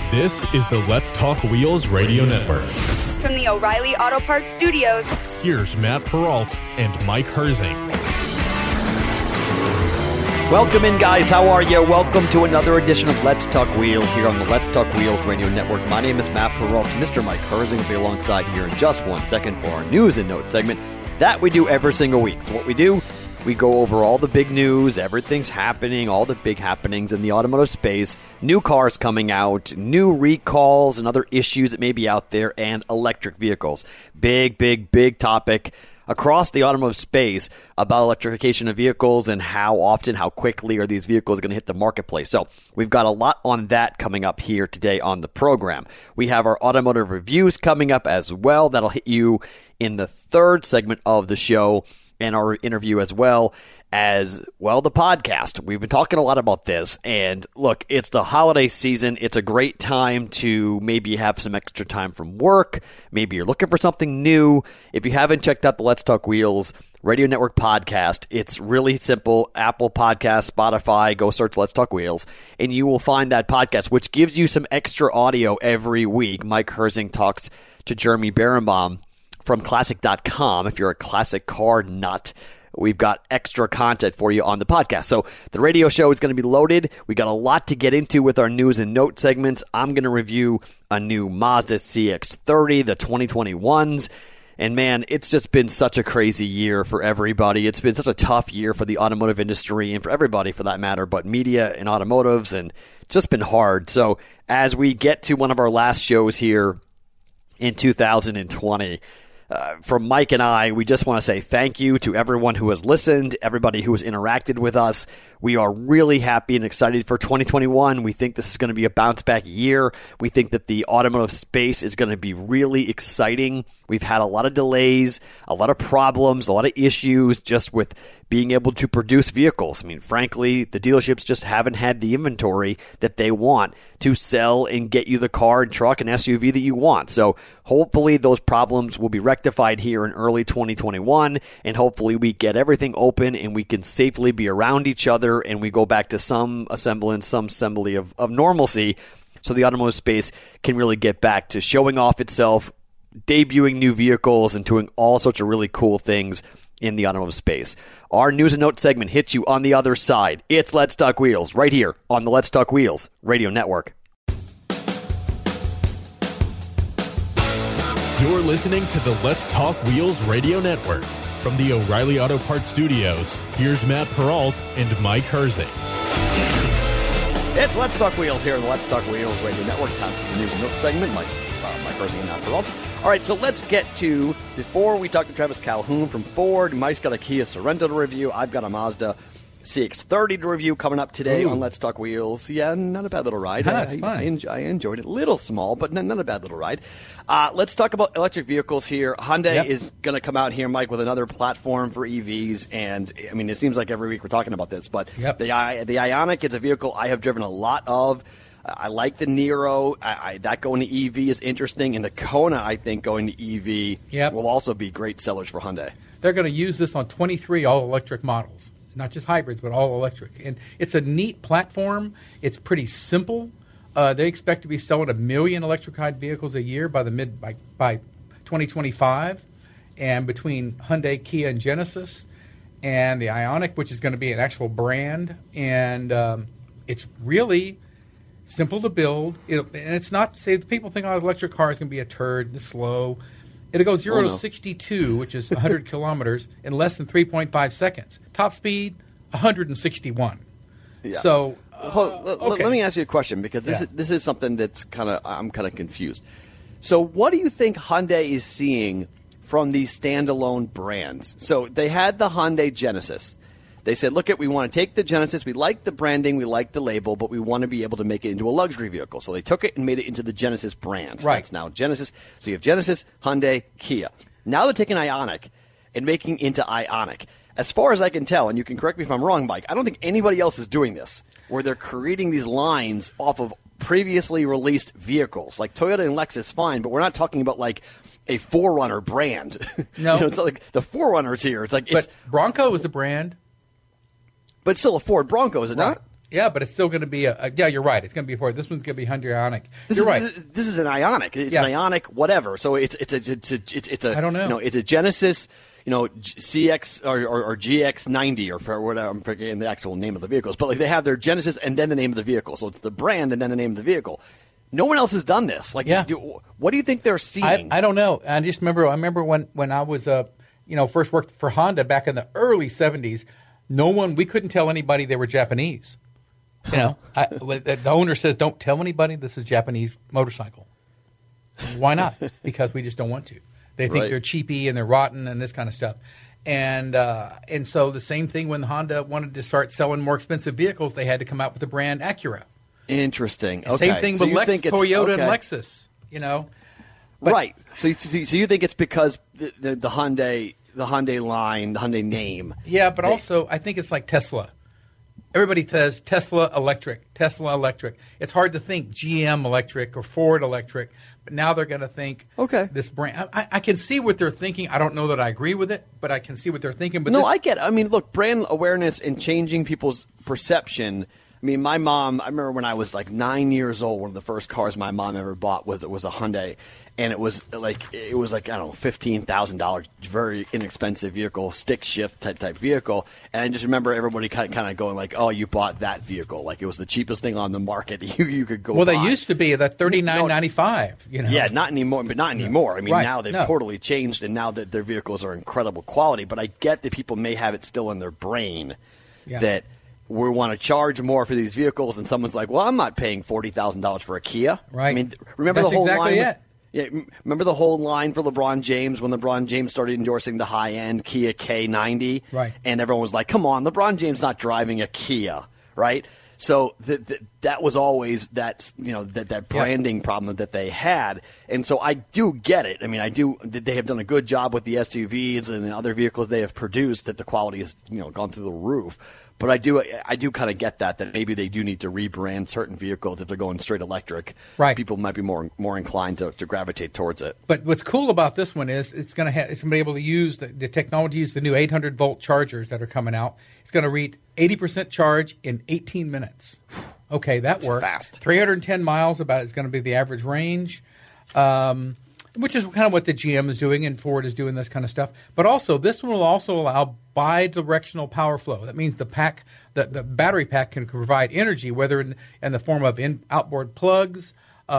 This is the Let's Talk Wheels radio network. From the O'Reilly Auto Parts Studios, Here's Matt Peralt and Mike Herzing. Welcome in, guys. How are you? Welcome to another edition of Let's Talk Wheels here on the Let's Talk Wheels radio network. My name is Matt Peralt. Mr. Mike Herzing will be alongside here in just 1 second for our news and notes segment that we do every single week. So what we do, we go over all the big news, everything's happening, all the big happenings in the automotive space, new cars coming out, new recalls and other issues that may be out there, and electric vehicles. Big topic across the automotive space about electrification of vehicles and how often, how quickly are these vehicles going to hit the marketplace. So we've got a lot on that coming up here today on the program. We have our automotive reviews coming up as well. That'll hit you in the third segment of the show, and our interview as well as, well, the podcast. We've been talking a lot about this, and look, it's the holiday season. It's a great time to maybe have some extra time from work. Maybe you're looking for something new. If you haven't checked out the Let's Talk Wheels Radio Network podcast, it's really simple. Apple Podcasts, Spotify, go search Let's Talk Wheels, and you will find that podcast, which gives you some extra audio every week. Mike Herzing talks to Jeremy Berenbaum from Classic.com. If you're a classic car nut, we've got extra content for you on the podcast. So the radio show is going to be loaded. We got a lot to get into with our news and note segments. I'm going to review a new Mazda CX-30, the 2021s. And man, it's just been such a crazy year for everybody. It's been such a tough year for the automotive industry and for everybody for that matter, but media and automotives, and it's just been hard. So as we get to one of our last shows here in 2020, from Mike and I, we just want to say thank you to everyone who has listened, everybody who has interacted with us. We are really happy and excited for 2021. We think this is going to be a bounce-back year. We think that the automotive space is going to be really exciting. We've had a lot of delays, a lot of problems, a lot of issues just with being able to produce vehicles. I mean, frankly, the dealerships just haven't had the inventory that they want to sell and get you the car and truck and SUV that you want. So hopefully those problems will be rectified here in early 2021, and hopefully we get everything open and we can safely be around each other and we go back to some assembly of normalcy, so the automotive space can really get back to showing off itself, debuting new vehicles, and doing all sorts of really cool things in the automotive space. Our news and notes segment hits you on the other side. It's Let's Talk Wheels right here on the Let's Talk Wheels radio network. You're listening to the Let's Talk Wheels radio network. From the O'Reilly Auto Parts Studios, here's Matt Peralt and Mike Herzing. It's Let's Talk Wheels here on the Let's Talk Wheels radio network. Time for the news and notes segment. Mike Herzing and Matt Peralt. All right, so let's get to, before we talk to Travis Calhoun from Ford, Mike's got a Kia Sorento to review. I've got a Mazda CX-30 to review coming up today on Let's Talk Wheels. Yeah, not a bad little ride. That's fine. I enjoyed it. A little small, but not a bad little ride. Let's talk about electric vehicles here. Hyundai is going to come out here, Mike, with another platform for EVs. And, I mean, it seems like every week we're talking about this. But the Ioniq is a vehicle I have driven a lot of. I like the Nero. That going to EV is interesting. And the Kona, I think, going to EV will also be great sellers for Hyundai. They're going to use this on 23 all-electric models. Not just hybrids, but all electric. And it's a neat platform. It's pretty simple. They expect to be selling 1 million electrified vehicles a year by 2025. And between Hyundai, Kia, and Genesis, and the Ioniq, which is going to be an actual brand, and it's really simple to build. And it's not to say people think electric car is going to be a turd and slow. It'll go 0 to 62, which is 100 kilometers, in less than 3.5 seconds. Top speed, 161. Yeah. So, let me ask you a question, because this is something that's I'm kind of confused. So what do you think Hyundai is seeing from these standalone brands? So they had the Hyundai Genesis. They said, look, we want to take the Genesis. We like the branding. We like the label, but we want to be able to make it into a luxury vehicle. So they took it and made it into the Genesis brand. Right. That's now Genesis. So you have Genesis, Hyundai, Kia. Now they're taking Ioniq and making into Ioniq. As far as I can tell, and you can correct me if I'm wrong, Mike, I don't think anybody else is doing this, where they're creating these lines off of previously released vehicles. Like Toyota and Lexus, fine, but we're not talking about like a 4Runner brand. No. It's not like the 4Runner's here. It's like, but Bronco is the brand. But it's still a Ford Bronco, is it not? Yeah, but it's still going to be yeah, you're right. It's going to be Ford. This one's going to be Hyundai Ioniq. This is an Ioniq. It's an Ioniq, whatever. So it's a I don't know. It's a Genesis, CX or GX90 or for whatever. I'm forgetting the actual name of the vehicles, but like they have their Genesis and then the name of the vehicle. So it's the brand and then the name of the vehicle. No one else has done this. Like, what do you think they're seeing? I don't know. I just remember when I was first worked for Honda back in the early '70s. We couldn't tell anybody they were Japanese. The owner says, "Don't tell anybody this is Japanese motorcycle." Why not? Because we just don't want to. They think they're cheapy and they're rotten and this kind of stuff. And so the same thing when Honda wanted to start selling more expensive vehicles, they had to come out with the brand Acura. Interesting. Okay. Same thing with Toyota and Lexus. Right. So you think it's because the Hyundai line, the Hyundai name? Yeah, but also I think it's like Tesla. Everybody says Tesla electric. It's hard to think GM electric or Ford electric, but now they're going to think this brand. I can see what they're thinking. I don't know that I agree with it, but I can see what they're thinking. But I get it. I mean, look, brand awareness and changing people's perception. I mean, my mom, I remember when I was like 9 years old, one of the first cars my mom ever bought was a Hyundai. And it was like I don't know, $15,000, very inexpensive vehicle, stick shift type vehicle. And I just remember everybody kind of going like, "Oh, you bought that vehicle!" Like it was the cheapest thing on the market you could go. Well, buy. They used to be that $39.95. Yeah, not anymore. But not anymore. I mean, now they've totally changed, and now that their vehicles are incredible quality. But I get that people may have it still in their brain that we want to charge more for these vehicles, and someone's like, "Well, I'm not paying $40,000 for a Kia." Right. I mean, remember That's the whole exactly line. It. Yeah, remember the whole line for LeBron James when LeBron James started endorsing the high-end Kia K90? Right. And everyone was like, come on, LeBron James not driving a Kia, right? So that was always that branding problem that they had. And so I do get it. I mean, they have done a good job with the SUVs and the other vehicles they have produced that the quality has gone through the roof. But I do kind of get that maybe they do need to rebrand certain vehicles if they're going straight electric. Right. People might be more inclined to gravitate towards it. But what's cool about this one is it's going to be able to use the technology, use the new 800-volt chargers that are coming out. It's going to reach 80% charge in 18 minutes. Okay, that works. Fast. 310 miles about is going to be the average range, which is kind of what the GM is doing and Ford is doing this kind of stuff. But also, this one will also allow bi-directional power flow. That means the battery pack can provide energy, whether in the form of outboard plugs.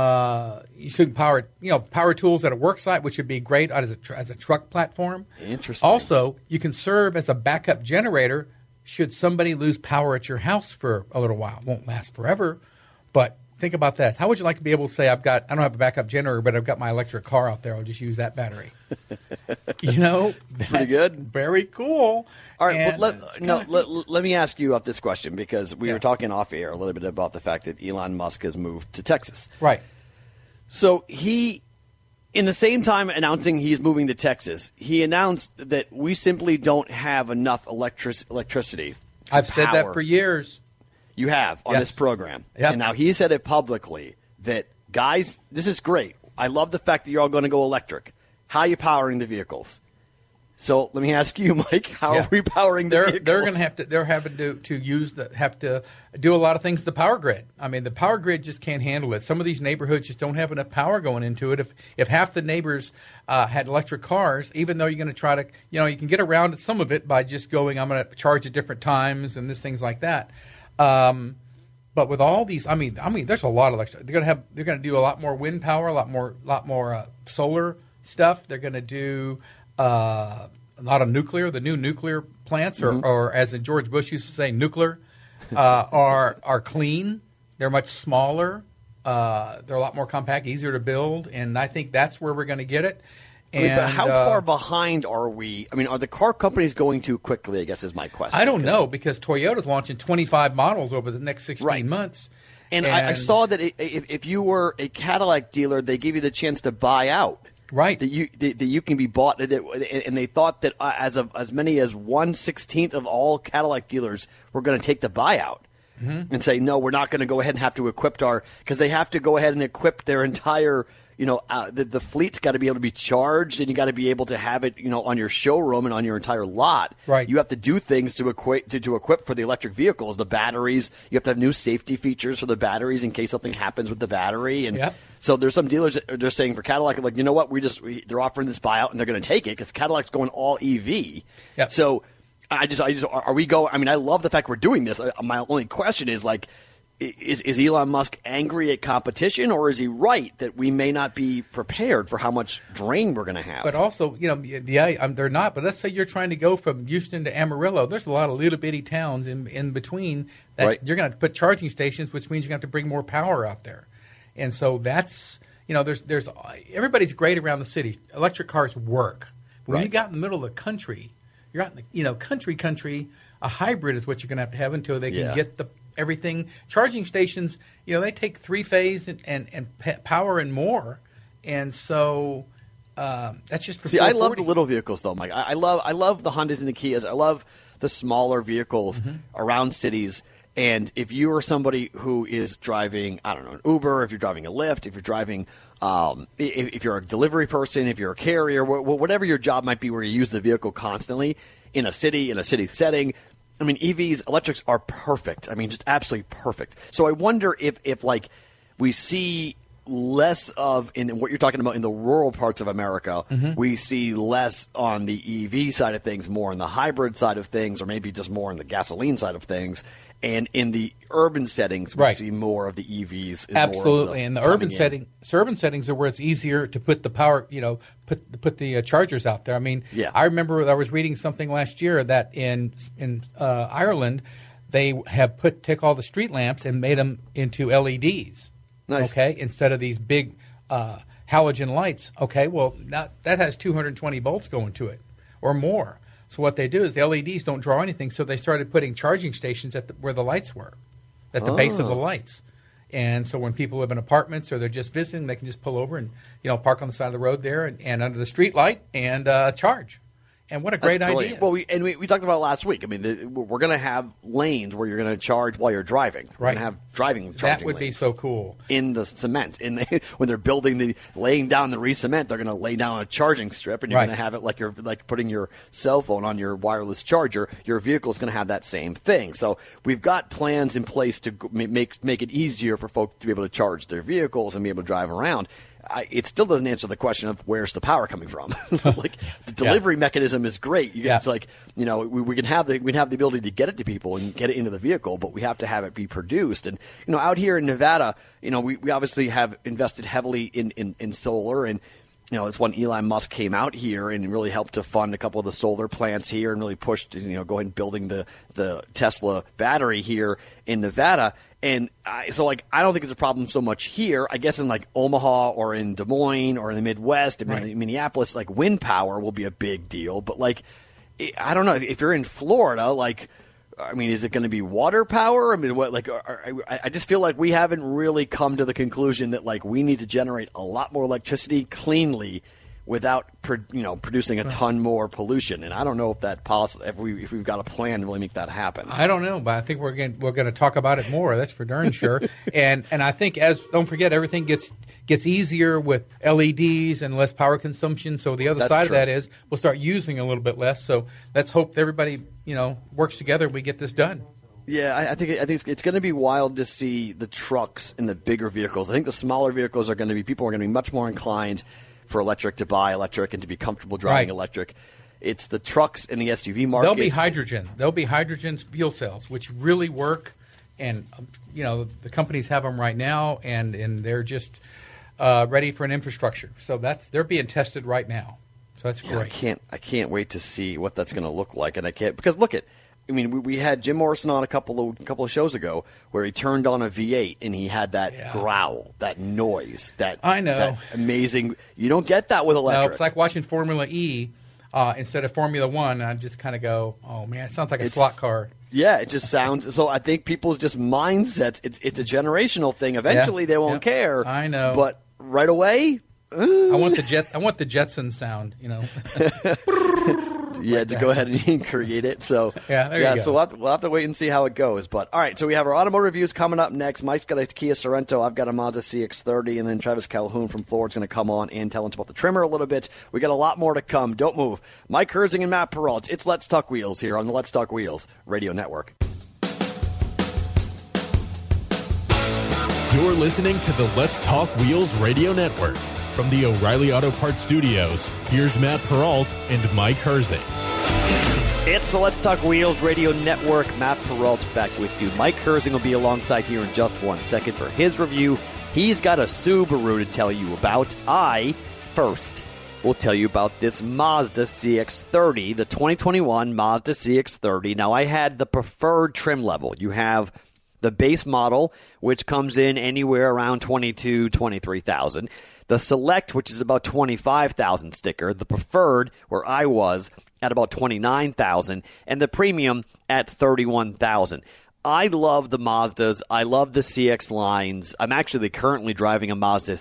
You should power tools at a work site, which would be great as a truck platform. Interesting. Also, you can serve as a backup generator should somebody lose power at your house for a little while. It won't last forever, but think about that. How would you like to be able to say, I don't have a backup generator, but I've got my electric car out there. I'll just use that battery. That's pretty good. Very cool. All right, let me ask you this question because we were talking off air a little bit about the fact that Elon Musk has moved to Texas. Right. So he, in the same time announcing he's moving to Texas, he announced that we simply don't have enough electricity. I've said that for years. You have on this program. Yep. And now he said it publicly that, guys, this is great. I love the fact that you're all going to go electric. How are you powering the vehicles? So let me ask you, Mike, how are we powering the vehicles? They're going to have to. They're having to do a lot of things to the power grid. I mean, the power grid just can't handle it. Some of these neighborhoods just don't have enough power going into it. If half the neighbors had electric cars, even though you're going to try to, you can get around some of it by just going, I'm going to charge at different times and things like that. But with all these, I mean, there's a lot of electric. They're going to do a lot more wind power, a lot more solar stuff. They're going to do a lot of nuclear. The new nuclear plants, or as George Bush used to say, nuclear, are clean. They're much smaller. They're a lot more compact, easier to build, and I think that's where we're going to get it. But how far behind are we? I mean, are the car companies going too quickly, I guess is my question. I don't know, because Toyota's launching 25 models over the next 16 months. And I saw that if you were a Cadillac dealer, they gave you the chance to buy out. Right. That you can be bought. And they thought that as many as 1/16 of all Cadillac dealers were going to take the buyout. and say, no, we're not going to go ahead and have to equip because they have to go ahead and equip their entire, the fleet's got to be able to be charged, and you got to be able to have it, on your showroom and on your entire lot. Right. You have to do things to equip for the electric vehicles, the batteries. You have to have new safety features for the batteries in case something happens with the battery. And so there's some dealers that are just saying for Cadillac, like, you know what, they're offering this buyout and they're going to take it because Cadillac's going all EV. Yep. So are we going? I mean, I love the fact we're doing this. My only question is, like, is Elon Musk angry at competition, or is he right that we may not be prepared for how much drain we're going to have? But also, they're not. But let's say you're trying to go from Houston to Amarillo. There's a lot of little bitty towns in between that you're going to have to put charging stations, which means you're going to have to bring more power out there. And so that's, there's everybody's great around the city. Electric cars work. But when you got in the middle of the country, you're out in the, country. A hybrid is what you're going to have until they can get everything. Charging stations, they take 3-phase and power and more, and so that's just for. See, I love the little vehicles though, Mike. I love the Hondas and the Kias. I love the smaller vehicles around cities. And if you are somebody who is driving, I don't know, an Uber, if you're driving a Lyft, if you're driving, if you're a delivery person, if you're a carrier, whatever your job might be, where you use the vehicle constantly in a city setting. I mean, EVs, electrics are perfect. I mean, just absolutely perfect. So I wonder if like we see less of, in what you're talking about in the rural parts of America, we see less on the EV side of things, more on the hybrid side of things, or maybe just more on the gasoline side of things. And in the urban settings, we see more of the EVs. And absolutely. And the urban settings are where it's easier to put the power, put the chargers out there. I mean, I remember I was reading something last year that in Ireland, they have take all the street lamps and made them into LEDs. Nice. Okay, instead of these big halogen lights. Okay, well, that has 220 volts going to it or more. So what they do is the LEDs don't draw anything, so they started putting charging stations where the lights were, at the base of the lights. And so when people live in apartments or they're just visiting, they can just pull over and park on the side of the road there and under the street light and charge. And what a great idea. Well, we talked about it last week. I mean, we're going to have lanes where you're going to charge while you're driving. We're going to have charging That would be so cool. In the cement. When they're laying down the re-cement, they're going to lay down a charging strip, and you're going to have it like you're putting your cell phone on your wireless charger. Your vehicle is going to have that same thing. So we've got plans in place to make it easier for folks to be able to charge their vehicles and be able to drive around. It still doesn't answer the question of where's the power coming from. Like the delivery mechanism is great. It's like we can have the ability to get it to people and get it into the vehicle, but we have to have it be produced. And out here in Nevada, we obviously have invested heavily in solar, and it's when Elon Musk came out here and really helped to fund a couple of the solar plants here and really pushed go ahead and building the Tesla battery here in Nevada. And I don't think it's a problem so much here. I guess in like Omaha or in Des Moines or in the Midwest, in Minneapolis, like wind power will be a big deal. But I don't know if you're in Florida, is it going to be water power? I mean, I just feel like we haven't really come to the conclusion that we need to generate a lot more electricity cleanly without producing a ton more pollution. And I don't know if that if we've got a plan to really make that happen. I don't know, but I think we're going to talk about it more. That's for darn sure. and I think don't forget, everything gets easier with LEDs and less power consumption. So the other side of that is we'll start using a little bit less. So let's hope everybody works together. We get this done. Yeah, I think it's going to be wild to see the trucks and the bigger vehicles. I think the smaller vehicles people are going to be much more inclined for electric to buy electric and to be comfortable driving electric. It's the trucks and the SUV market. There'll be hydrogen. There'll be hydrogen fuel cells, which really work. And, the companies have them right now, and they're just ready for an infrastructure. So they're being tested right now. So that's great. I can't wait to see what that's going to look like. And I can't, because look at, we had Jim Morrison on a couple of shows ago where he turned on a V8 and he had that growl, that noise, that amazing. You don't get that with electric. No, it's like watching Formula E instead of Formula One. I just kind of go, oh man, it sounds like a slot car. Yeah, it just sounds. So I think people's just mindsets. It's a generational thing. Eventually, they won't care. I know, but right away, I want the Jetson sound. You had to go ahead and create it. So there you go. So we'll have to wait and see how it goes. But all right, so we have our automotive reviews coming up next. Mike's got a Kia Sorento. I've got a Mazda CX-30, and then Travis Calhoun from Florida's going to come on and tell us about the trimmer a little bit. We got a lot more to come. Don't move. Mike Herzing and Matt Peralt. It's Let's Talk Wheels here on the Let's Talk Wheels Radio Network. You're listening to the Let's Talk Wheels Radio Network. From the O'Reilly Auto Parts Studios, here's Matt Peralt and Mike Herzing. It's the Let's Talk Wheels Radio Network. Matt Peralt's back with you. Mike Herzing will be alongside here in just 1 second for his review. He's got a Subaru to tell you about. I, first, will tell you about this Mazda CX-30, the 2021 Mazda CX-30. Now, I had the preferred trim level. You have the base model, which comes in anywhere around $22,000, $23,000. The Select, which is about $25,000 sticker. The Preferred, where I was, at about $29,000. And the Premium at $31,000. I love the Mazdas. I love the CX lines. I'm actually currently driving a Mazda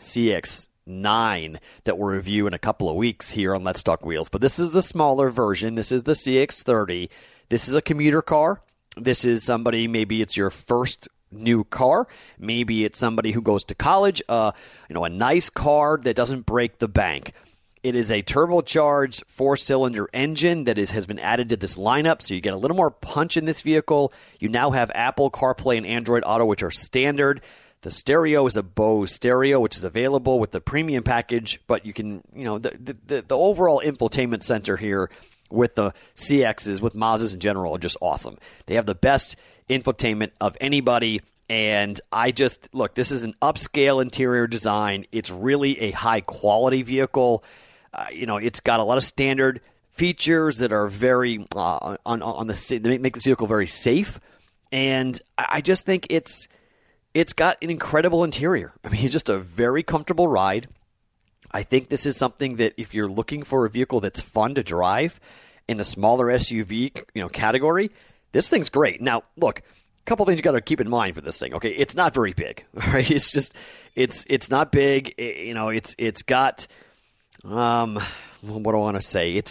CX-9 that we'll review in a couple of weeks here on Let's Talk Wheels. But this is the smaller version. This is the CX-30. This is a commuter car. This is somebody, maybe it's your first new car. Maybe it's somebody who goes to college. A nice car that doesn't break the bank. It is a turbocharged 4-cylinder engine that has been added to this lineup, so you get a little more punch in this vehicle. You now have Apple CarPlay and Android Auto, which are standard. The stereo is a Bose stereo, which is available with the premium package, but you can, the overall infotainment center here with the CXs, with Mazdas in general, are just awesome. They have the best infotainment of anybody, and this is an upscale interior design. It's really a high-quality vehicle. It's got a lot of standard features that are very they make this vehicle very safe, and I just think it's got an incredible interior. I mean, it's just a very comfortable ride. I think this is something that if you're looking for a vehicle that's fun to drive in the smaller SUV category, this thing's great. Now, look, a couple things you got to keep in mind for this thing. Okay, it's not very big. All right, it's not big. It's got what do I want to say?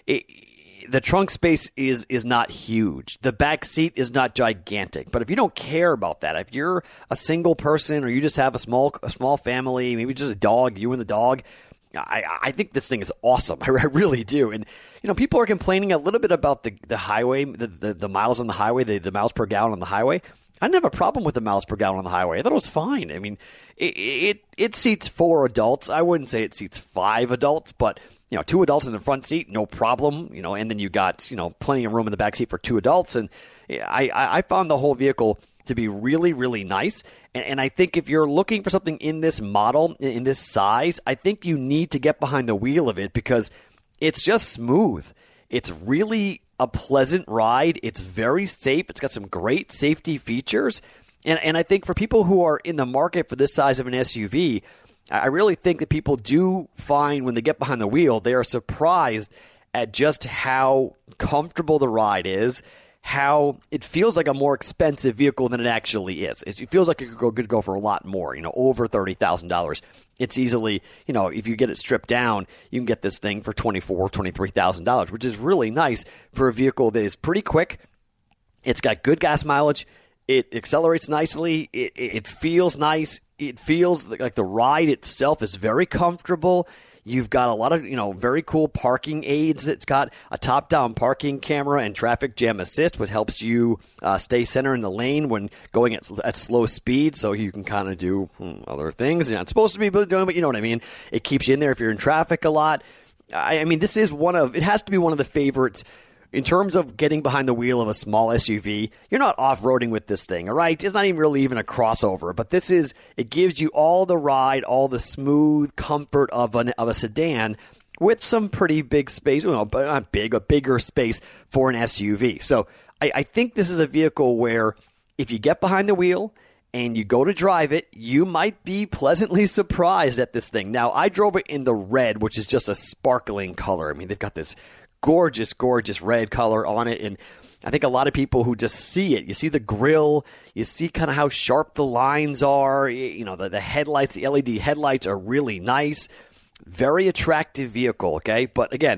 The trunk space is not huge. The back seat is not gigantic. But if you don't care about that, if you're a single person or you just have a small family, maybe just a dog, you and the dog, I think this thing is awesome. I really do. And people are complaining a little bit about the highway, the miles on the highway, the miles per gallon on the highway. I didn't have a problem with the miles per gallon on the highway. I thought it was fine. I mean, it seats 4 adults. I wouldn't say it seats 5 adults, but 2 adults in the front seat, no problem. And then you got plenty of room in the back seat for 2 adults. And I found the whole vehicle to be really, really nice. And I think if you're looking for something in this model, in this size, I think you need to get behind the wheel of it because it's just smooth. It's really a pleasant ride. It's very safe. It's got some great safety features. And I think for people who are in the market for this size of an SUV, I really think that people do find when they get behind the wheel, they are surprised at just how comfortable the ride is, how it feels like a more expensive vehicle than it actually is. It feels like it could go for a lot more, over $30,000. It's easily, if you get it stripped down, you can get this thing for $24,000, $23,000, which is really nice for a vehicle that is pretty quick. It's got good gas mileage. It accelerates nicely. It feels nice. It feels like the ride itself is very comfortable. You've got a lot of, very cool parking aids. It's got a top-down parking camera and traffic jam assist, which helps you stay center in the lane when going at slow speed, so you can kind of do other things you're not supposed to be doing, but you know what I mean. It keeps you in there if you're in traffic a lot. I mean, this is it has to be one of the favorites. In terms of getting behind the wheel of a small SUV, you're not off-roading with this thing, all right? It's not even really a crossover, but it gives you all the ride, all the smooth comfort of a sedan with some pretty big space, but not big, a bigger space for an SUV. So I think this is a vehicle where if you get behind the wheel and you go to drive it, you might be pleasantly surprised at this thing. Now, I drove it in the red, which is just a sparkling color. I mean, they've got this gorgeous, gorgeous red color on it. And I think a lot of people who just see it, you see the grille, you see kind of how sharp the lines are. The headlights, the LED headlights are really nice. Very attractive vehicle, okay? But again,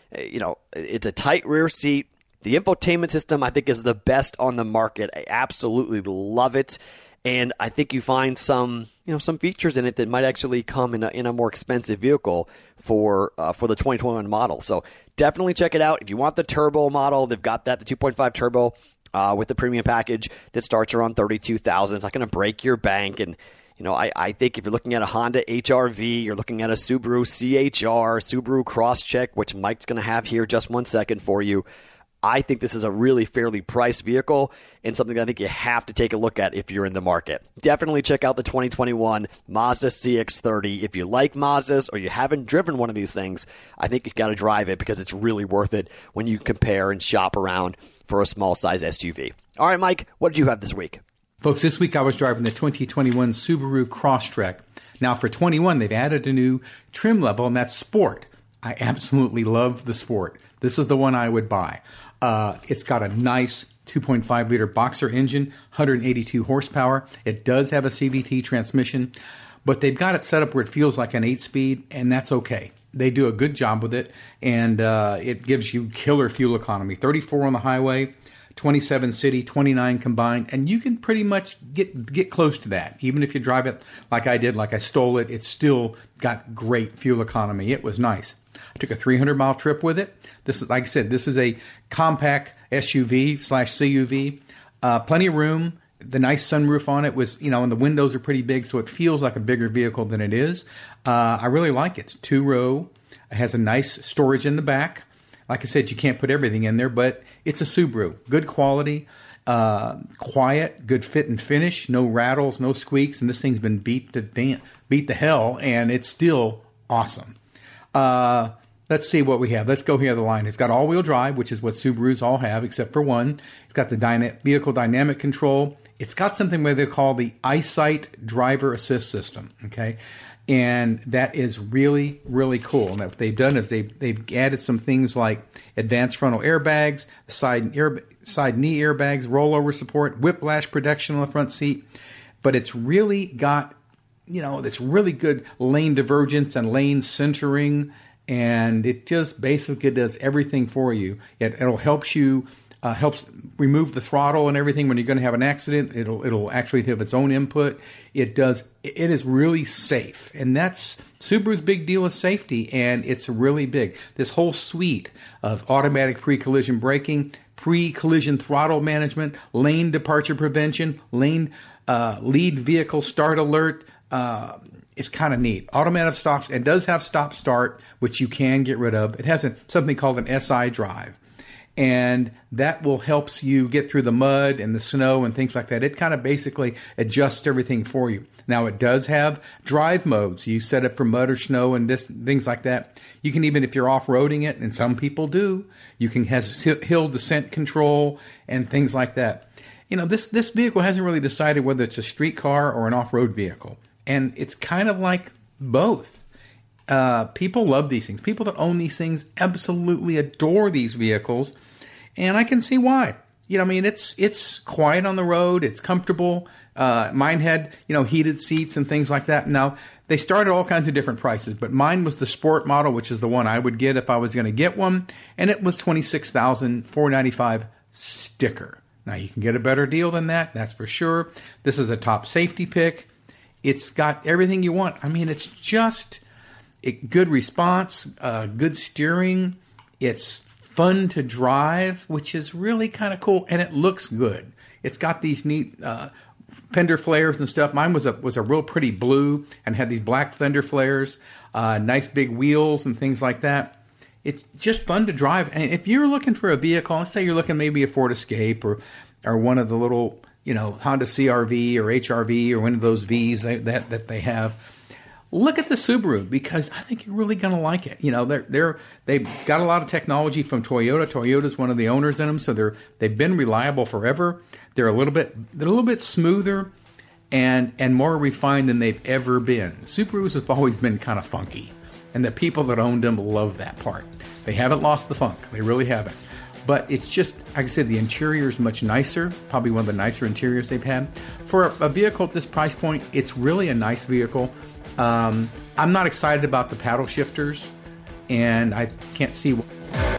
It's a tight rear seat. The infotainment system, I think, is the best on the market. I absolutely love it. And I think you find some features in it that might actually come in a more expensive vehicle for the 2021 model. So definitely check it out. If you want the turbo model, they've got that, the 2.5 turbo with the premium package that starts around $32,000. It's not going to break your bank. And I think if you're looking at a Honda HR-V, you're looking at a Subaru CHR, Subaru Crosstrek, which Mike's going to have here just 1 second for you. I think this is a really fairly priced vehicle and something I think you have to take a look at if you're in the market. Definitely check out the 2021 Mazda CX-30. If you like Mazdas or you haven't driven one of these things, I think you've got to drive it because it's really worth it when you compare and shop around for a small size SUV. All right, Mike, what did you have this week? Folks, this week I was driving the 2021 Subaru Crosstrek. Now for 21, they've added a new trim level, and that's Sport. I absolutely love the Sport. This is the one I would buy. It's got a nice 2.5-liter Boxer engine, 182 horsepower. It does have a CVT transmission, but they've got it set up where it feels like an 8-speed, and that's okay. They do a good job with it, and it gives you killer fuel economy. 34 on the highway, 27 city, 29 combined, and you can pretty much get close to that. Even if you drive it like I did, like I stole it, it's still got great fuel economy. It was nice. I took a 300-mile trip with it. This is, like I said, this is a compact SUV/CUV. Plenty of room. The nice sunroof on it was, and the windows are pretty big, so it feels like a bigger vehicle than it is. I really like it. It's 2-row. It has a nice storage in the back. Like I said, you can't put everything in there, but it's a Subaru. Good quality, quiet, good fit and finish, no rattles, no squeaks, and this thing's been beat to hell, and it's still awesome. Let's see what we have. Let's go here the line. It's got all-wheel drive, which is what Subarus all have, except for one. It's got the vehicle dynamic control. It's got something where they call the EyeSight driver assist system, okay? And that is really, really cool. And what they've done is they've added some things like advanced frontal airbags, side knee airbags, rollover support, whiplash protection on the front seat. But it's really got, this really good lane divergence and lane centering, and it just basically does everything for you. It'll help you, helps remove the throttle and everything when you're going to have an accident. It'll actually have its own input. It is really safe, and that's Subaru's big deal is safety, and it's really big. This whole suite of automatic pre-collision braking, pre-collision throttle management, lane departure prevention, lane lead vehicle start alert. It's kind of neat. Automatic stops. It does have stop start, which you can get rid of. It has something called an SI drive, and that will helps you get through the mud and the snow and things like that. It kind of basically adjusts everything for you. Now it does have drive modes. You set it for mud or snow and things like that. You can even, if you're off-roading it, and some people do, you can have hill descent control and things like that. This vehicle hasn't really decided whether it's a street car or an off-road vehicle. And it's kind of like both. People love these things. People that own these things absolutely adore these vehicles. And I can see why. It's quiet on the road. It's comfortable. Mine had, heated seats and things like that. Now, they start at all kinds of different prices. But mine was the Sport model, which is the one I would get if I was going to get one. And it was $26,495 sticker. Now, you can get a better deal than that. That's for sure. This is a top safety pick. It's got everything you want. It's just a good response, good steering. It's fun to drive, which is really kind of cool, and it looks good. It's got these neat fender flares and stuff. Mine was a real pretty blue and had these black fender flares, nice big wheels and things like that. It's just fun to drive. And if you're looking for a vehicle, let's say you're looking maybe a Ford Escape or one of the little Honda CR-V or HR-V or one of those Vs that they have. Look at the Subaru, because I think you're really going to like it. They've got a lot of technology from Toyota. Toyota's one of the owners in them, so they've been reliable forever. They're a little bit smoother and more refined than they've ever been. Subarus have always been kind of funky, and the people that owned them love that part. They haven't lost the funk. They really haven't. But it's just, like I said, the interior is much nicer, probably one of the nicer interiors they've had. For a vehicle at this price point, it's really a nice vehicle. I'm not excited about the paddle shifters, and I can't see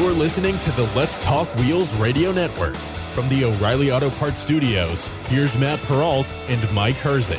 You're listening to the Let's Talk Wheels Radio Network. From the O'Reilly Auto Parts Studios, here's Matt Peralt and Mike Herzing.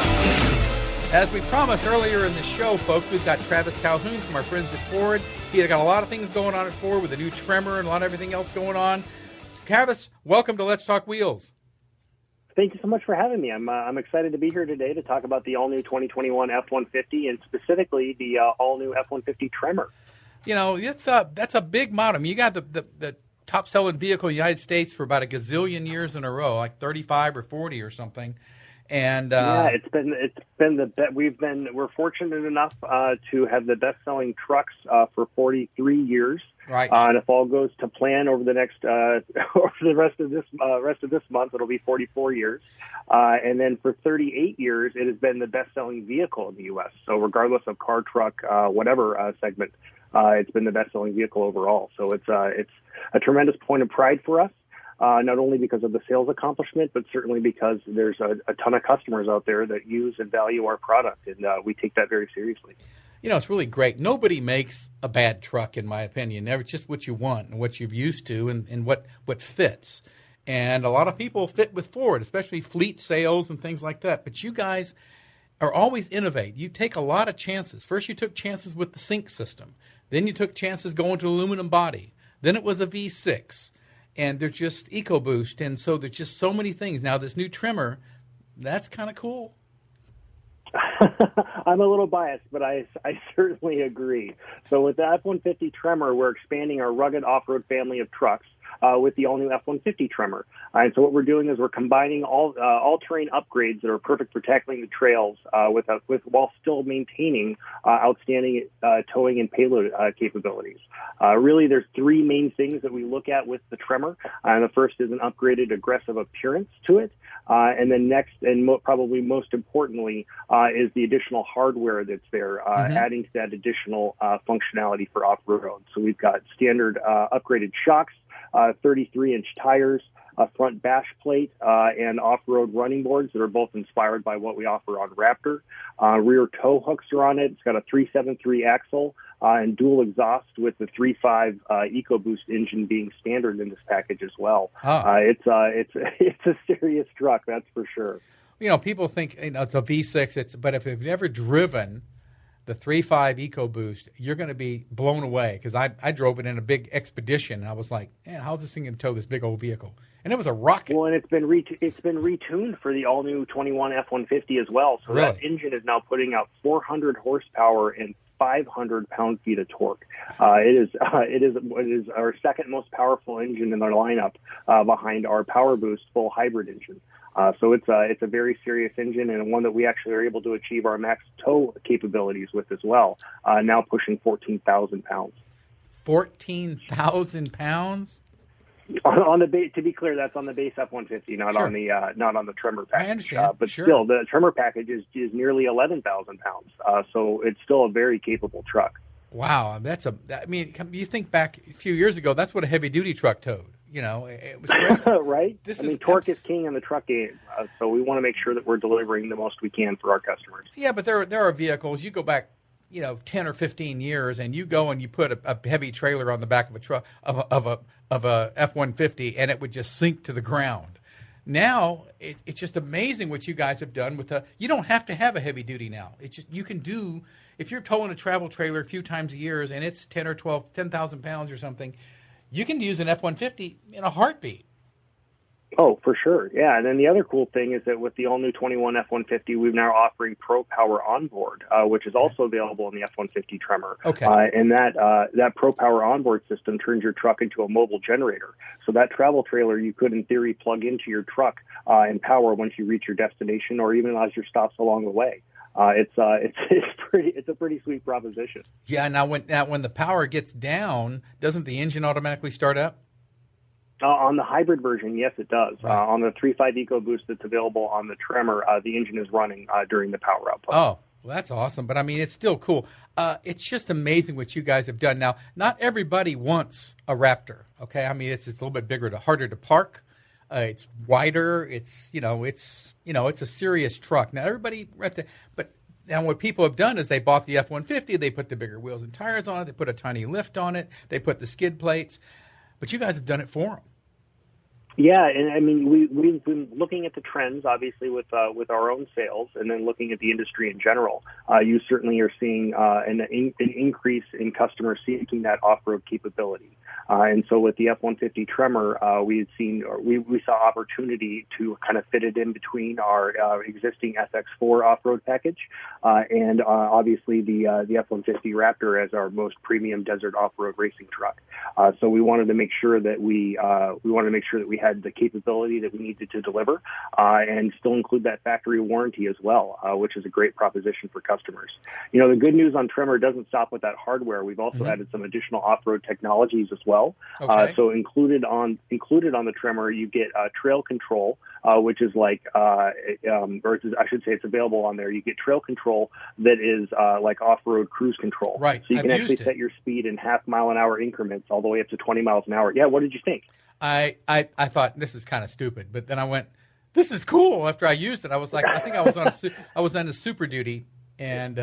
As we promised earlier in the show, folks, we've got Travis Calhoun from our friends at Ford. He's got a lot of things going on at Ford with a new Tremor and a lot of everything else going on. Travis, welcome to Let's Talk Wheels. Thank you so much for having me. I'm excited to be here today to talk about the all-new 2021 F-150 and specifically the all-new F-150 Tremor. You know, that's a big model. I mean, you got the top-selling vehicle in the United States for about a gazillion years in a row, like 35 or 40 or something. And yeah, it's been we're fortunate enough to have the best-selling trucks for 43 years. Right. And if all goes to plan over the next over the rest of this month, it'll be 44 years. And then for 38 years, it has been the best-selling vehicle in the U.S. So regardless of car, truck, whatever segment, it's been the best-selling vehicle overall. So it's a tremendous point of pride for us. Not only because of the sales accomplishment, but certainly because there's a ton of customers out there that use and value our product, and we take that very seriously. You know, it's really great. Nobody makes a bad truck, in my opinion. It's just what you want and what you've used to and what fits. And a lot of people fit with Ford, especially fleet sales and things like that. But you guys are always innovate. You take a lot of chances. First, you took chances with the sync system. Then you took chances going to aluminum body. Then it was a V6. And they're just EcoBoost, and so there's just so many things. Now, this new Tremor, that's kind of cool. I'm a little biased, but I certainly agree. So with the F-150 Tremor, we're expanding our rugged off-road family of trucks with the all-new F-150 Tremor. And so what we're doing is we're combining all-terrain upgrades that are perfect for tackling the trails while still maintaining outstanding towing and payload capabilities. Really, there's three main things that we look at with the Tremor. And the first is an upgraded aggressive appearance to it. And then next, and probably most importantly, is the additional hardware that's there, adding to that additional functionality for off-road. So we've got standard upgraded shocks, 33-inch tires, a front bash plate, and off-road running boards that are both inspired by what we offer on Raptor. Rear tow hooks are on it. It's got a 373 axle and dual exhaust with the 3.5 EcoBoost engine being standard in this package as well. It's a serious truck, that's for sure. You know, people think it's a V6, but if you've never driven the 3.5 EcoBoost, you're going to be blown away because I drove it in a big Expedition, and I was like, man, how's this thing going to tow this big old vehicle? And it was a rocket. Well, and it's been retuned for the all-new 21 F-150 as well. So really? That engine is now putting out 400 horsepower and 500 pound-feet of torque. It is our second most powerful engine in our lineup behind our PowerBoost full hybrid engine. So it's a very serious engine and one that we actually are able to achieve our max tow capabilities with as well. Now pushing 14,000 pounds. 14,000 pounds? On the base, to be clear, that's on the base F-150, not on the Tremor package. I understand. But sure. Still, the Tremor package is nearly 11,000 pounds. So it's still a very capable truck. Wow, you think back a few years ago, that's what a heavy duty truck towed. You know, it was crazy. Right? Torque is king in the truck game, so we want to make sure that we're delivering the most we can for our customers. Yeah, but there are vehicles, you go back, 10 or 15 years, and you go and you put a heavy trailer on the back of a truck of a F-150, and it would just sink to the ground. Now it's just amazing what you guys have done with you don't have to have a heavy duty now. It's just you can do if you're towing a travel trailer a few times a year and it's 10,000 pounds or something. You can use an F-150 in a heartbeat. Oh, for sure. Yeah. And then the other cool thing is that with the all-new 21 F-150, we're now offering Pro Power Onboard, which is also available in the F-150 Tremor. Okay. And that Pro Power Onboard system turns your truck into a mobile generator. So that travel trailer you could, in theory, plug into your truck and power once you reach your destination or even as your stops along the way. It's a pretty sweet proposition. Yeah. Now when the power gets down, doesn't the engine automatically start up? On the hybrid version, yes, it does. Right. On the 3.5 EcoBoost that's available on the Tremor, the engine is running during the power output. Oh, well, that's awesome. But, I mean, it's still cool. It's just amazing what you guys have done. Now, not everybody wants a Raptor, okay? I mean, it's a little bit bigger, harder to park. It's wider. It's a serious truck. Now, everybody, but Now, what people have done is they bought the F-150, they put the bigger wheels and tires on it, they put a tiny lift on it, they put the skid plates, but you guys have done it for them. Yeah, and I mean, we've been looking at the trends, obviously, with our own sales, and then looking at the industry in general. You certainly are seeing an increase in customers seeking that off-road capability. And so with the F-150 Tremor, we saw opportunity to kind of fit it in between our existing FX4 off-road package and obviously the F-150 Raptor as our most premium desert off-road racing truck. So we wanted to make sure that we had the capability that we needed to deliver and still include that factory warranty as well, which is a great proposition for customers. You know, the good news on Tremor doesn't stop with that hardware. We've also added some additional off-road technologies as well. Okay. So included on the Tremor, you get trail control, which is like, I should say it's available on there. You get trail control that is like off-road cruise control. Right. So you can I've actually used it. set your speed in half-mile-an-hour increments all the way up to 20 miles an hour. Yeah, what did you think? I thought this is kind of stupid, but then I went, this is cool. After I used it, I was like, I think I was on a Super Duty, and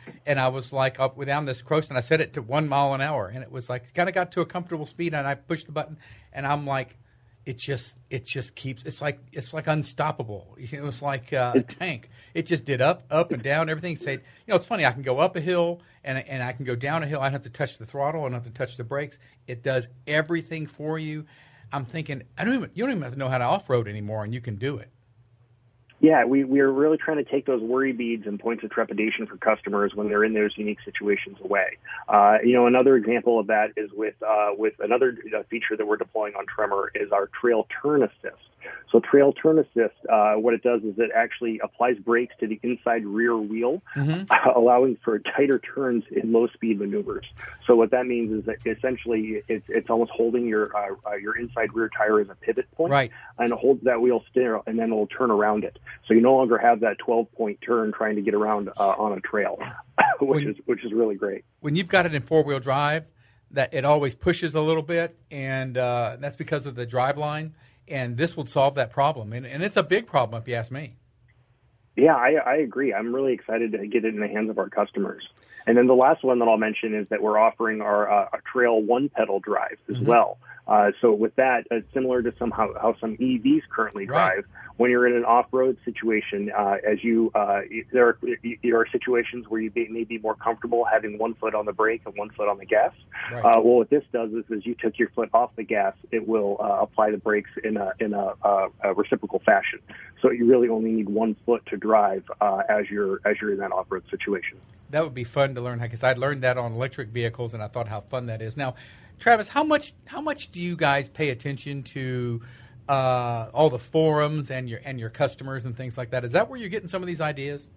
I was like up down this coast, and I set it to 1 mile an hour, and it was like kind of got to a comfortable speed, and I pushed the button, and I'm like, it just keeps. It's like unstoppable. It was like a tank. It just did up and down, everything. Said, it's funny. I can go up a hill and I can go down a hill. I don't have to touch the throttle. I don't have to touch the brakes. It does everything for you. I'm thinking, you don't even have to know how to off-road anymore, and you can do it. Yeah, we are really trying to take those worry beads and points of trepidation for customers when they're in those unique situations away. Another example of that is with another feature that we're deploying on Tremor is our Trail Turn Assist. So Trail Turn Assist, what it does is it actually applies brakes to the inside rear wheel, allowing for tighter turns in low-speed maneuvers. So what that means is that essentially it's almost holding your inside rear tire as a pivot point, right, and it holds that wheel still, and then it will turn around it. So you no longer have that 12-point turn trying to get around on a trail, which is really great. When you've got it in four-wheel drive, that it always pushes a little bit, and that's because of the drive line. And this would solve that problem. And it's a big problem, if you ask me. Yeah, I agree. I'm really excited to get it in the hands of our customers. And then the last one that I'll mention is that we're offering our Trail one-pedal drive as well. So with that, similar to how some EVs currently drive, when you're in an off-road situation, there are situations where you may be more comfortable having one foot on the brake and one foot on the gas. Right. Well, what this does is you took your foot off the gas, it will apply the brakes in a reciprocal fashion. So you really only need one foot to drive as you're in that off-road situation. That would be fun to learn, because I learned that on electric vehicles, and I thought how fun that is. Now, Travis, how much do you guys pay attention to all the forums and your customers and things like that? Is that where you're getting some of these ideas?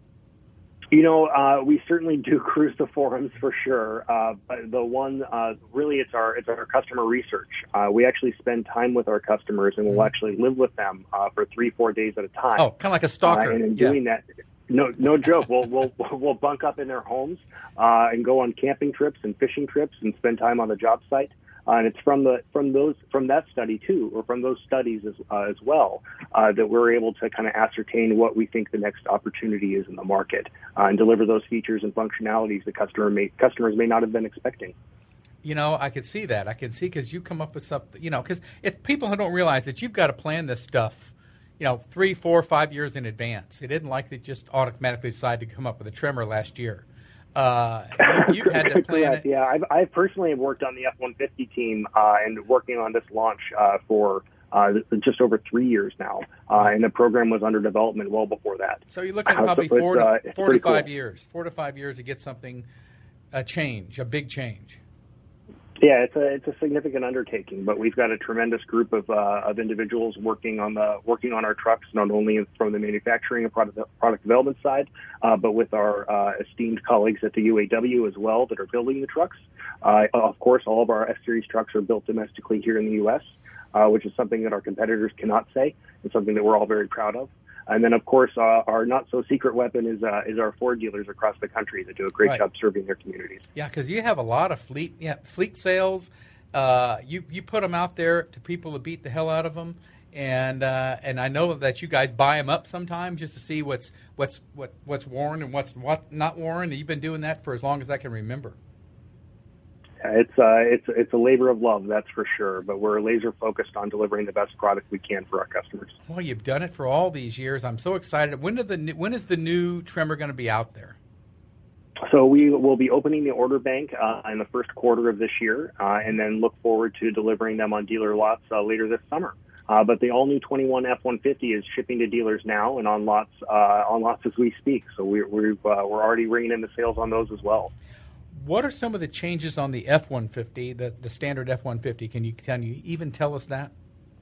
We certainly do cruise the forums for sure. But the one really it's our customer research. We actually spend time with our customers, and we'll actually live with them for 3-4 days at a time. Oh, kind of like a stalker. And in doing that. No joke. We'll bunk up in their homes and go on camping trips and fishing trips and spend time on the job site. And it's from that study too, or from those studies as well, that we're able to kind of ascertain what we think the next opportunity is in the market and deliver those features and functionalities that customers may not have been expecting. I could see that. I can see, because you come up with something. Because if people who don't realize that you've got to plan this stuff, 3, 4, 5 years in advance. It isn't like they just automatically decided to come up with a Tremor last year. You've had to plan it. Yeah, I personally have worked on the F-150 team and working on this launch for just over 3 years now. And the program was under development well before that. So you're looking at probably four to 5 years. 4 to 5 years to get something, a big change. Yeah, it's a significant undertaking, but we've got a tremendous group of individuals working on our trucks, not only from the manufacturing and product development side, but with our esteemed colleagues at the UAW as well that are building the trucks. Of course, all of our S-Series trucks are built domestically here in the U.S., which is something that our competitors cannot say. It's something that we're all very proud of. And then, of course, our not-so-secret weapon is our Ford dealers across the country that do a great job serving their communities. Yeah, because you have a lot of fleet sales. You put them out there to people to beat the hell out of them, and I know that you guys buy them up sometimes just to see what's worn and what's not worn. You've been doing that for as long as I can remember. It's a labor of love, that's for sure. But we're laser focused on delivering the best product we can for our customers. Well, you've done it for all these years. I'm so excited. When is the new trimmer going to be out there? So we will be opening the order bank in the first quarter of this year, and then look forward to delivering them on dealer lots later this summer. But the all-new 21 F-150 is shipping to dealers now and on lots as we speak. So we're already ringing in the sales on those as well. What are some of the changes on the F-150, the standard F-150? Can you even tell us that?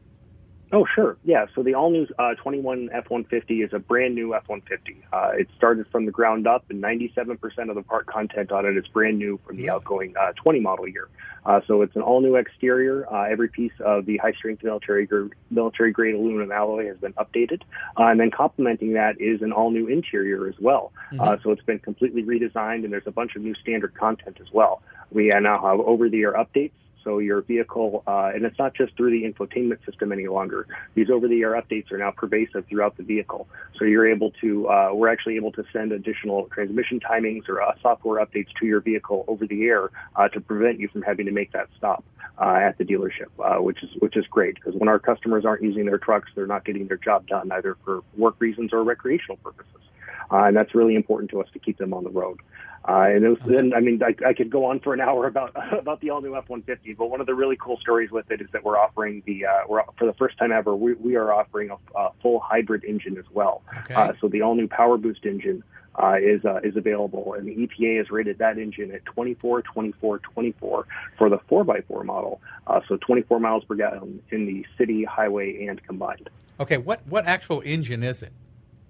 Oh, sure. Yeah. So the all-new 21 F-150 is a brand new F-150. It started from the ground up, and 97% of the part content on it is brand new from the outgoing 20 model year. So it's an all-new exterior. Every piece of the high-strength military-grade aluminum alloy has been updated. And then complementing that is an all-new interior as well. Mm-hmm. So it's been completely redesigned, and there's a bunch of new standard content as well. We now have over-the-air updates. So your vehicle, and it's not just through the infotainment system any longer. These over-the-air updates are now pervasive throughout the vehicle. So you're able to, we're actually able to send additional transmission timings or software updates to your vehicle over the air to prevent you from having to make that stop at the dealership, which is great, because when our customers aren't using their trucks, they're not getting their job done either for work reasons or recreational purposes. And that's really important to us to keep them on the road. And I could go on for an hour about the all-new F-150, but one of the really cool stories with it is that we're offering for the first time ever, we are offering a full hybrid engine as well. Okay. So the all-new Power Boost engine is available, and the EPA has rated that engine at 24, 24, 24 for the 4x4 model, so 24 miles per gallon in the city, highway, and combined. Okay, what actual engine is it?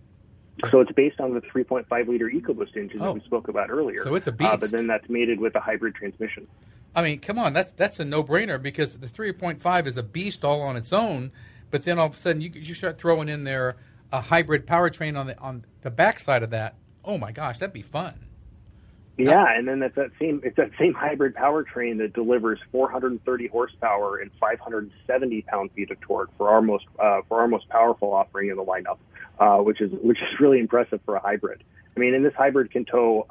So it's based on the 3.5-liter EcoBoost engine that we spoke about earlier. So it's a beast. But then that's mated with a hybrid transmission. I mean, come on, that's a no-brainer, because the 3.5 is a beast all on its own, but then all of a sudden you start throwing in there a hybrid powertrain on the backside of that. Oh, my gosh, that'd be fun. Yeah, and then it's that same hybrid powertrain that delivers 430 horsepower and 570 pound-feet of torque for our most powerful offering in the lineup, which is really impressive for a hybrid. I mean, and this hybrid can tow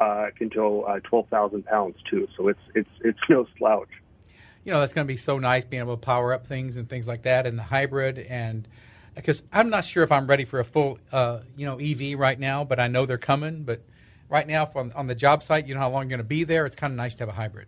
12,000 pounds too, so it's no slouch. You know, that's going to be so nice being able to power up things and things like that in the hybrid, and because I'm not sure if I'm ready for a full EV right now, but I know they're coming. But right now, on the job site, you know how long you're going to be there. It's kind of nice to have a hybrid.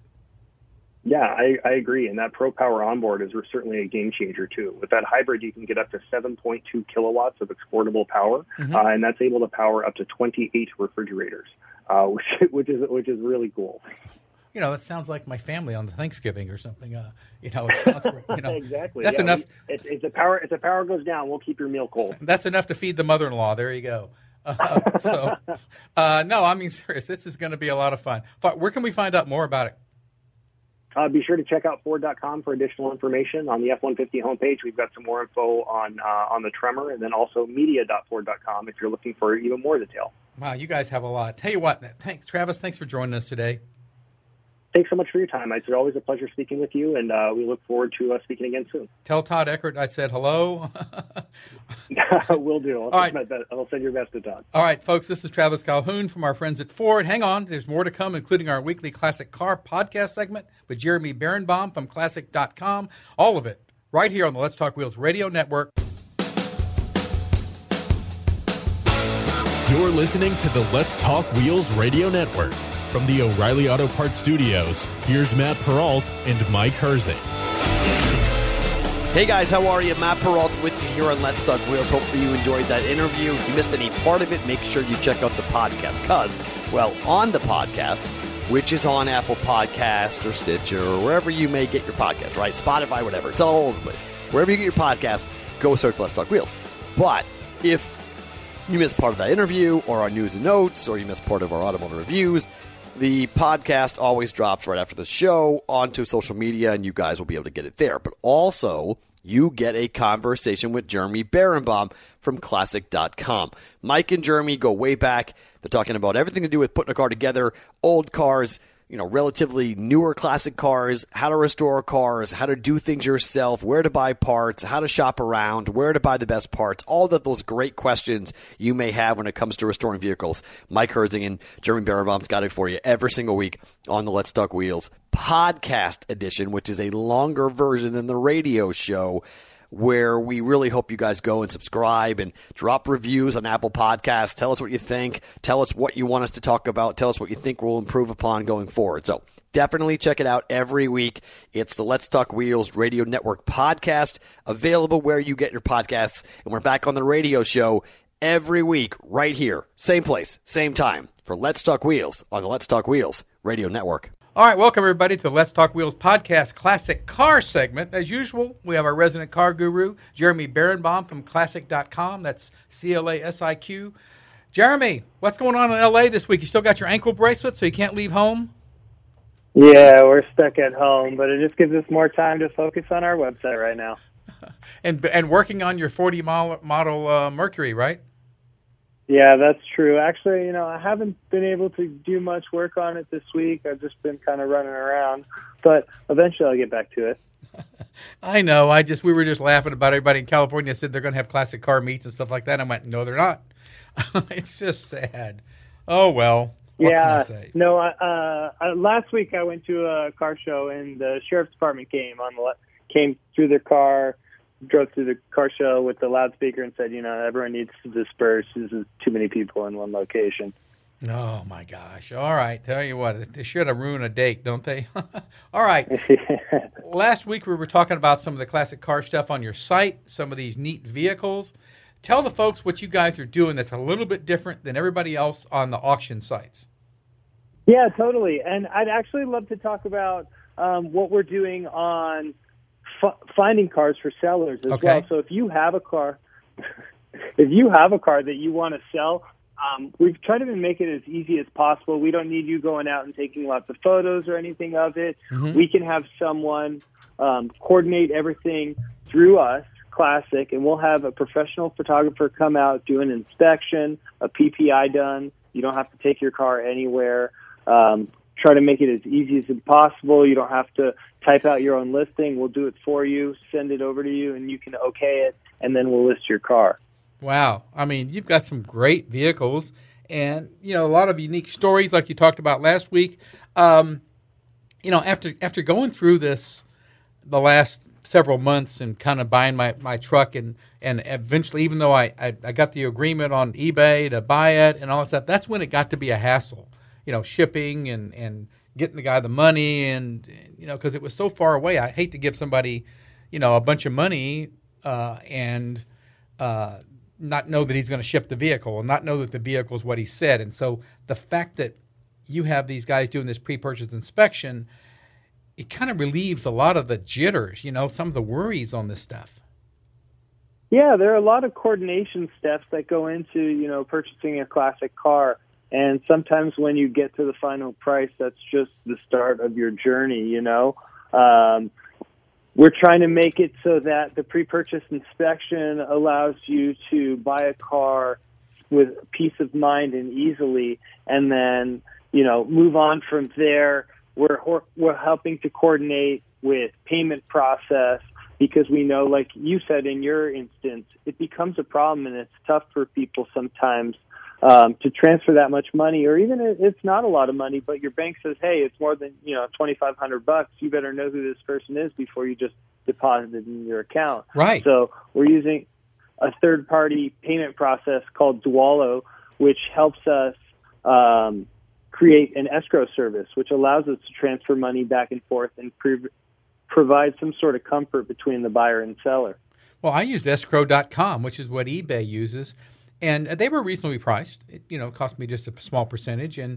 Yeah, I agree. And that Pro Power onboard is certainly a game changer, too. With that hybrid, you can get up to 7.2 kilowatts of exportable power, and that's able to power up to 28 refrigerators, which is really cool. You know, that sounds like my family on Thanksgiving or something. It sounds, exactly. That's enough. If the power goes down, we'll keep your meal cold. That's enough to feed the mother-in-law. There you go. No, I mean, serious. This is going to be a lot of fun. Where can we find out more about it? Be sure to check out Ford.com for additional information. On the F-150 homepage, we've got some more info on the Tremor, and then also media.ford.com if you're looking for even more detail. Wow, you guys have a lot. Tell you what, thanks, Travis. Thanks for joining us today. Thanks so much for your time. It's always a pleasure speaking with you, and we look forward to speaking again soon. Tell Todd Eckert I said hello. Will do. I'll send your best to Todd. All right, folks, this is Travis Calhoun from our friends at Ford. Hang on. There's more to come, including our weekly Classic Car podcast segment with Jeremy Berenbaum from Classic.com. All of it right here on the Let's Talk Wheels radio network. You're listening to the Let's Talk Wheels radio network. From the O'Reilly Auto Parts Studios, here's Matt Peralt and Mike Herzing. Hey guys, how are you? Matt Peralt with you here on Let's Talk Wheels. Hopefully you enjoyed that interview. If you missed any part of it, make sure you check out the podcast. Because, on the podcast, which is on Apple Podcast or Stitcher or wherever you may get your podcast, right? Spotify, whatever. It's all over the place. Wherever you get your podcast, go search Let's Talk Wheels. But if you missed part of that interview or our news and notes or you missed part of our automotive reviews, the podcast always drops right after the show onto social media, and you guys will be able to get it there. But also, you get a conversation with Jeremy Berenbaum from Classic.com. Mike and Jeremy go way back. They're talking about everything to do with putting a car together, old cars, relatively newer classic cars, how to restore cars, how to do things yourself, where to buy parts, how to shop around, where to buy the best parts, all of those great questions you may have when it comes to restoring vehicles. Mike Herzing and Jeremy Berenbaum's got it for you every single week on the Let's Talk Wheels podcast edition, which is a longer version than the radio show, where we really hope you guys go and subscribe and drop reviews on Apple Podcasts. Tell us what you think. Tell us what you want us to talk about. Tell us what you think we'll improve upon going forward. So definitely check it out every week. It's the Let's Talk Wheels Radio Network podcast, available where you get your podcasts. And we're back on the radio show every week right here. Same place, same time for Let's Talk Wheels on the Let's Talk Wheels Radio Network. All right, welcome everybody to the Let's Talk Wheels podcast classic car segment. As usual, we have our resident car guru, Jeremy Berenbaum from Classic.com. That's CLASIQ. Jeremy, what's going on in L.A. this week? You still got your ankle bracelet so you can't leave home? Yeah, we're stuck at home, but it just gives us more time to focus on our website right now. and working on your 40 model Mercury, right? Yeah, that's true. Actually, I haven't been able to do much work on it this week. I've just been kind of running around, but eventually I'll get back to it. I know. We were just laughing about everybody in California said they're going to have classic car meets and stuff like that. I went, no, they're not. It's just sad. Oh, well. What can I say? No, last week I went to a car show and the sheriff's department came through their car, drove through the car show with the loudspeaker and said, everyone needs to disperse. This is too many people in one location. Oh, my gosh. All right. Tell you what, they should have ruined a date, don't they? All right. Last week we were talking about some of the classic car stuff on your site, some of these neat vehicles. Tell the folks what you guys are doing that's a little bit different than everybody else on the auction sites. Yeah, totally. And I'd actually love to talk about what we're doing on finding cars for sellers as well. So if you have a car, that you want to sell, we've tried to make it as easy as possible. We don't need you going out and taking lots of photos or anything of it. Mm-hmm. We can have someone coordinate everything through us, Classic, and we'll have a professional photographer come out, do an inspection, a PPI done. You don't have to take your car anywhere. Try to make it as easy as possible. You don't have to type out your own listing. We'll do it for you, send it over to you, and you can okay it, and then we'll list your car. Wow. I mean, you've got some great vehicles and, a lot of unique stories like you talked about last week. After going through this the last several months and kind of buying my truck and eventually, even though I got the agreement on eBay to buy it and all that stuff, that's when it got to be a hassle. Shipping and getting the guy the money and, because it was so far away. I hate to give somebody, a bunch of money and not know that he's going to ship the vehicle and not know that the vehicle is what he said. And so the fact that you have these guys doing this pre-purchase inspection, it kind of relieves a lot of the jitters, some of the worries on this stuff. Yeah, there are a lot of coordination steps that go into, purchasing a classic car. And sometimes when you get to the final price, that's just the start of your journey, We're trying to make it so that the pre-purchase inspection allows you to buy a car with peace of mind and easily, and then, move on from there. We're helping to coordinate with payment process because we know, like you said in your instance, it becomes a problem and it's tough for people sometimes to transfer that much money, or even if it's not a lot of money, but your bank says, hey, it's more than, $2,500. You better know who this person is before you just deposit it in your account. Right. So we're using a third-party payment process called Dwallo, which helps us create an escrow service, which allows us to transfer money back and forth and provide some sort of comfort between the buyer and seller. Well, I used escrow.com, which is what eBay uses. And they were reasonably priced. It, cost me just a small percentage, and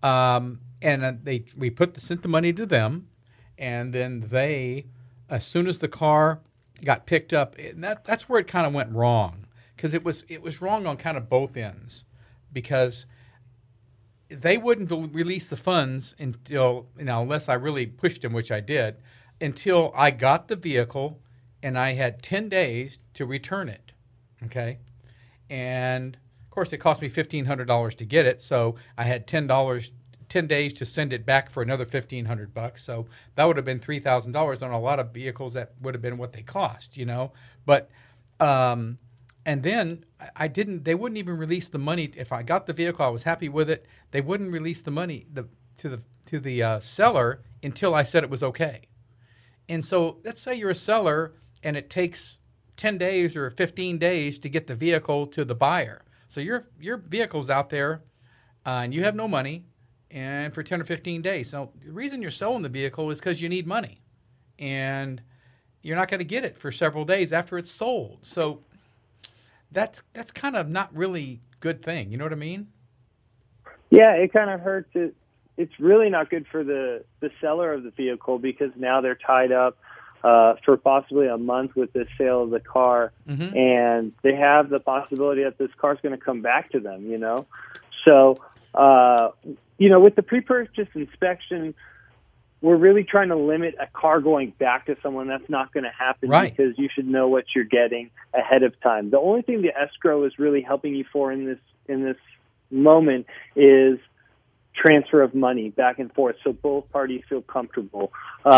we sent the money to them, and then they, as soon as the car got picked up, and that's where it kind of went wrong, because it was wrong on kind of both ends, because they wouldn't release the funds until unless I really pushed them, which I did, until I got the vehicle, and I had 10 days to return it. Okay. And, of course, it cost me $1,500 to get it, so I had 10 10 days to send it back for another $1,500. So that would have been $3,000 on a lot of vehicles that would have been what they cost, But and then they wouldn't even release the money. If I got the vehicle, I was happy with it. They wouldn't release the money to the seller until I said it was okay. And so let's say you're a seller and it takes 10 days or 15 days to get the vehicle to the buyer. So your vehicle's out there and you have no money and for 10 or 15 days. So the reason you're selling the vehicle is because you need money. And you're not going to get it for several days after it's sold. So that's kind of not really a good thing. You know what I mean? Yeah, it kind of hurts. It's really not good for the seller of the vehicle because now they're tied up for possibly a month with the sale of the car, and they have the possibility that this car's going to come back to them, So, with the pre-purchase inspection, we're really trying to limit a car going back to someone. That's not going to happen because you should know what you're getting ahead of time. The only thing the escrow is really helping you for in this moment is transfer of money back and forth, so both parties feel comfortable.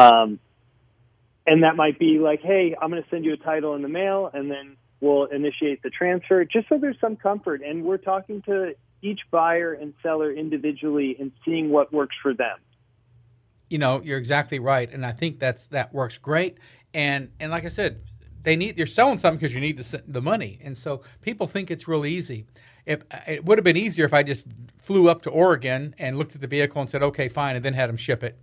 And that might be like, hey, I'm going to send you a title in the mail, and then we'll initiate the transfer, just so there's some comfort. And we're talking to each buyer and seller individually and seeing what works for them. You're exactly right, and I think that works great. And like I said, you're selling something because you need the money, and so people think it's real easy. It would have been easier if I just flew up to Oregon and looked at the vehicle and said, okay, fine, and then had them ship it.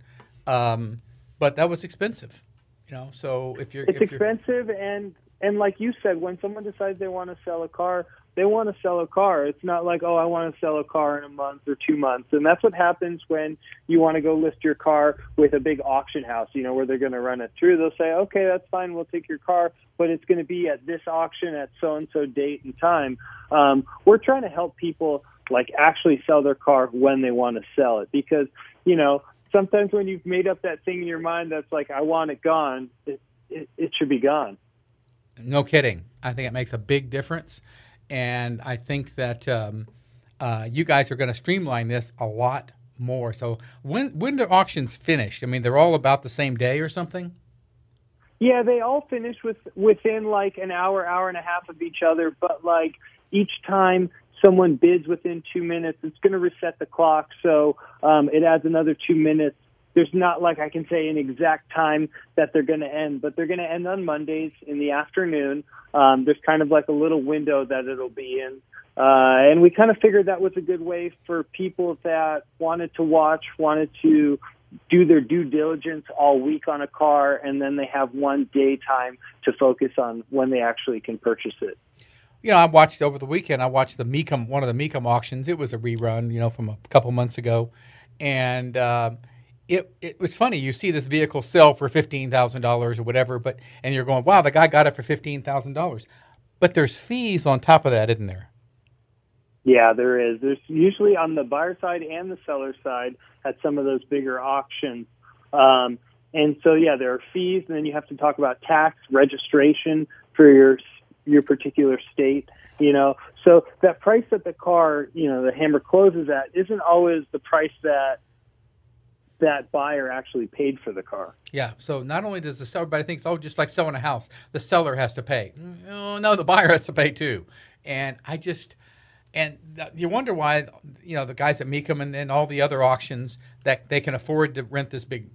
But that was expensive, So it's expensive, and like you said, when someone decides they want to sell a car, they want to sell a car. It's not like, I want to sell a car in a month or 2 months. And that's what happens when you want to go list your car with a big auction house, where they're going to run it through. They'll say, okay, that's fine, we'll take your car, but it's going to be at this auction at so-and-so date and time. We're trying to help people actually sell their car when they want to sell it because, sometimes when you've made up that thing in your mind that's like, I want it gone, it should be gone. No kidding. I think it makes a big difference. And I think that you guys are going to streamline this a lot more. So when do auctions finish? I mean, they're all about the same day or something? Yeah, they all finish within an hour and a half of each other. But each time someone bids within 2 minutes, it's going to reset the clock. So it adds another 2 minutes. There's not I can say an exact time that they're going to end, but they're going to end on Mondays in the afternoon. There's kind of a little window that it'll be in. And we kind of figured that was a good way for people that wanted to do their due diligence all week on a car, and then they have one day time to focus on when they actually can purchase it. I watched over the weekend, one of the Mecum auctions. It was a rerun, from a couple months ago. And it was funny. You see this vehicle sell for $15,000 or whatever, and you're going, wow, the guy got it for $15,000. But there's fees on top of that, isn't there? Yeah, there is. There's usually on the buyer side and the seller side at some of those bigger auctions. And so, yeah, there are fees, and then you have to talk about tax, registration for your particular state, So that price that the car, the Hammer closes at isn't always the price that buyer actually paid for the car. Yeah, so not only does the seller, everybody thinks, just like selling a house, the seller has to pay. No, the buyer has to pay too. And you wonder why, the guys at Mecum and all the other auctions that they can afford to rent this big,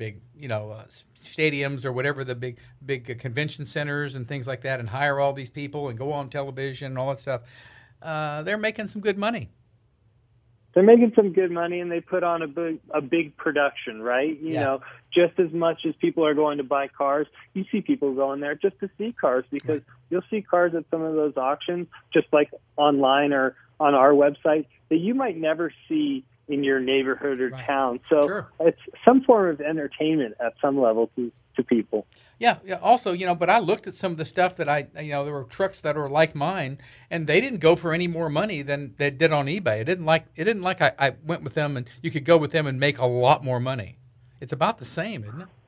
stadiums or whatever, the big convention centers and things like that, and hire all these people and go on television and all that stuff. They're making some good money. They're making some good money, and they put on a big production, right? You know, just as much as people are going to buy cars, you see people going there just to see cars because you'll see cars at some of those auctions, just like online or on our website, that you might never see in your neighborhood or town. So it's some form of entertainment at some level to people. Yeah. Also, but I looked at some of the stuff that there were trucks that were like mine, and they didn't go for any more money than they did on eBay. It didn't like I went with them and you could go with them and make a lot more money. It's about the same, isn't it?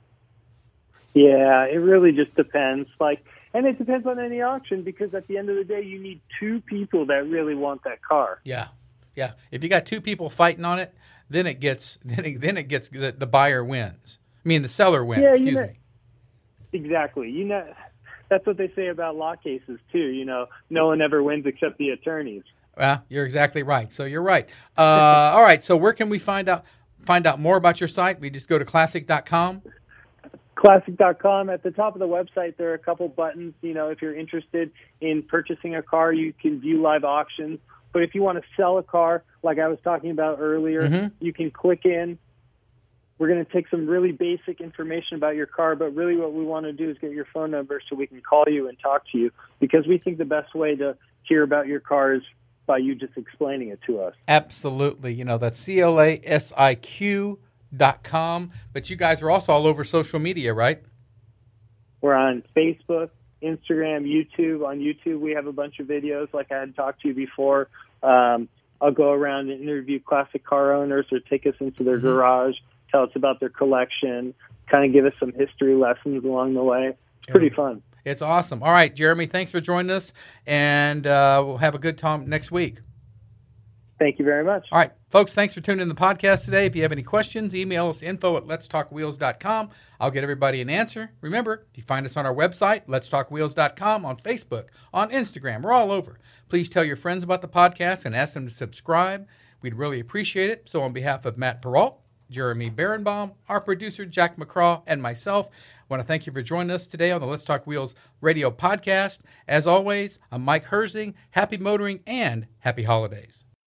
Yeah, it really just depends. And it depends on any auction because at the end of the day, you need two people that really want that car. Yeah. Yeah, if you got two people fighting on it, then it gets the buyer wins. I mean, the seller wins. Yeah, excuse me. Exactly. That's what they say about law cases too. No one ever wins except the attorneys. Well, you're exactly right. So you're right. All right. So where can we find out more about your site? We just go to classic.com. Classic.com. At the top of the website, there are a couple buttons. If you're interested in purchasing a car, you can view live auctions. But if you want to sell a car, like I was talking about earlier, you can click in. We're going to take some really basic information about your car, but really what we want to do is get your phone number so we can call you and talk to you, because we think the best way to hear about your car is by you just explaining it to us. Absolutely. That's clasiq.com. But you guys are also all over social media, right? We're on Facebook, Instagram, YouTube. On YouTube, we have a bunch of videos like I had talked to you before. I'll go around and interview classic car owners or take us into their garage, tell us about their collection, kind of give us some history lessons along the way. It's pretty fun. It's awesome. All right, Jeremy, thanks for joining us, and we'll have a good time next week. Thank you very much. All right, folks, thanks for tuning in the podcast today. If you have any questions, email us info@letstalkwheels.com. I'll get everybody an answer. Remember, you find us on our website, letstalkwheels.com, on Facebook, on Instagram. We're all over. Please tell your friends about the podcast and ask them to subscribe. We'd really appreciate it. So on behalf of Matt Perrault, Jeremy Berenbaum, our producer, Jack McCraw, and myself, I want to thank you for joining us today on the Let's Talk Wheels radio podcast. As always, I'm Mike Herzing. Happy motoring and happy holidays.